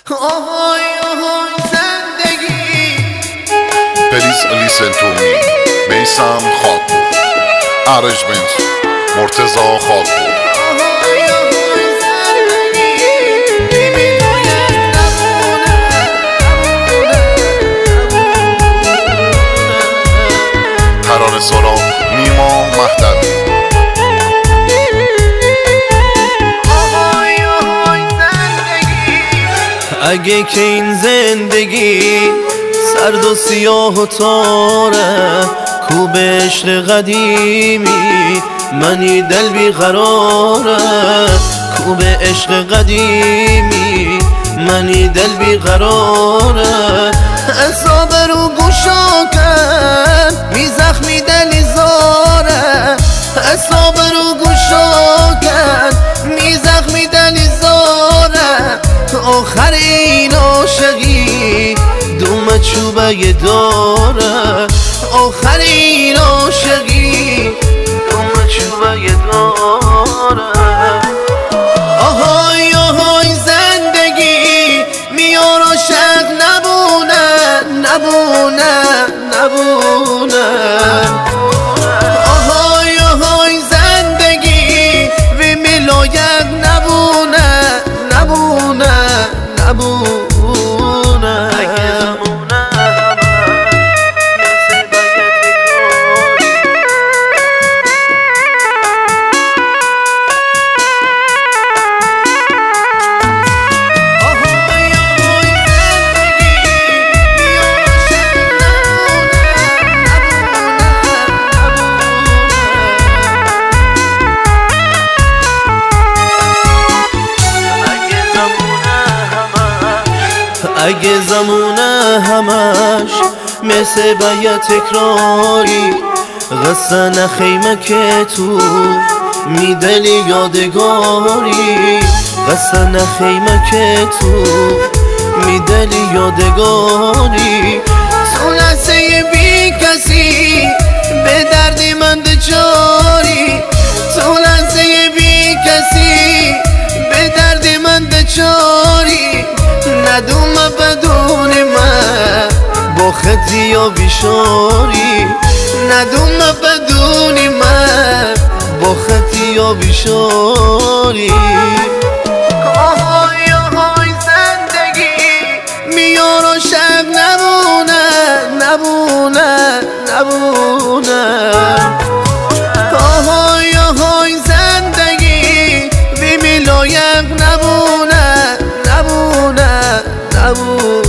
آهای آهای زندگی. Please listen to me. میثم خاکپور، ارنجمنت مرتضی خاکپور. ترانه سرا نیما مهدوی. اگه که این زندگی سرد و سیاه و تاره، کو به عشق قدیمی منی دل بیقراره، کو به عشق قدیمی منی دل بیقراره. اصاب رو گوشا کن می زخمی دلی زاره، اصاب رو گوشا کن می زخمی دلی زاره. آخر این عاشقی دوم چوبه داره، آخر این عاشقی دوم چوبه داره. آهای آهای زندگی میار عاشق نبونه نبونه نبونه. آهای آهای زندگی وی ملایق نبونه نبونه نبونه. اگه زمونه همش مثل باید تکراری، قصه نخیمه که تو میدلی یادگاری، قصه نخیمه که تو میدلی یادگاری. تو لحظه بی کسی به درد من دچاری، تو لحظه بی کسی به درد من دچاری. ندوم بدون من با خطی یا بیشاری، ندوم بدون من با خطی یا بیشاری. آهای آهای زندگی میار عاشق نبونه نبونه نبونه. آهای آهای زندگی بی ملایق نبونه نبونه نبونه.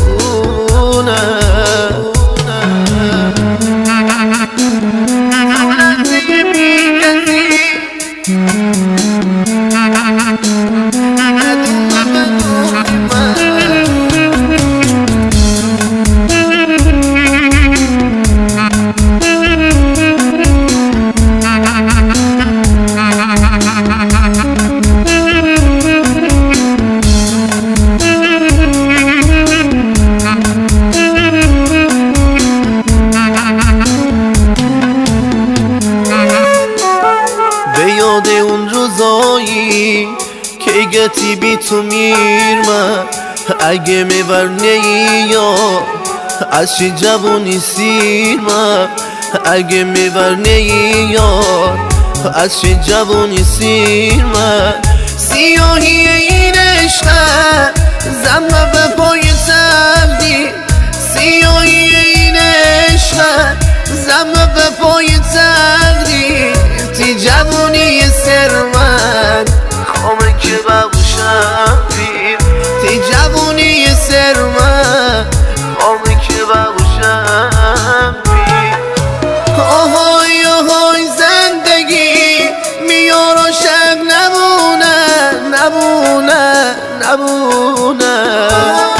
یاد اون روزایی که گتی بی تو میرم، اگه میبرنه یا از چی جوونی سیرم، اگه میبرنه یا از چی جوونی سیرم. سیاهی این عشق زمه به پای تقدیر، سیاهی این عشق زمه به پای تقدیر. تی جوونی سر من خامه که ببوشم پیر، تی جوونی سر من خامه که ببوشم پیر. آهای آهای زندگی میار عاشق نبونه نبونه نبونه.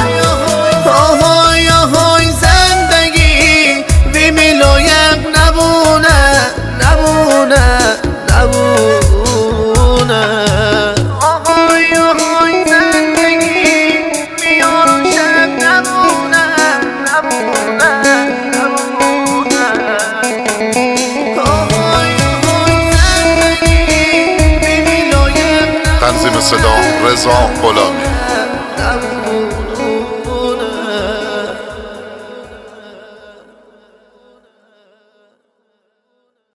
آهای آهای زندگی بی ملایق نبونه نبونه نبونه. آهای آهای زندگی میار عاشق نبونه نبونه نبونه. آهای آهای زندگی بی ملایق نبونه. تنظیم صدا رضا غلامی.